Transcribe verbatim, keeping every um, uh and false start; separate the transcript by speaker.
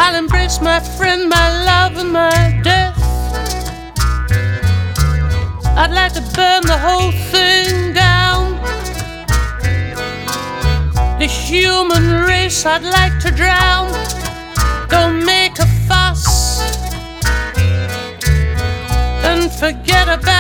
Speaker 1: I'll embrace my friend, my love, and my death. I'd like to burn the whole thing down. The human race I'd like to drown. Don't make a fuss and forget about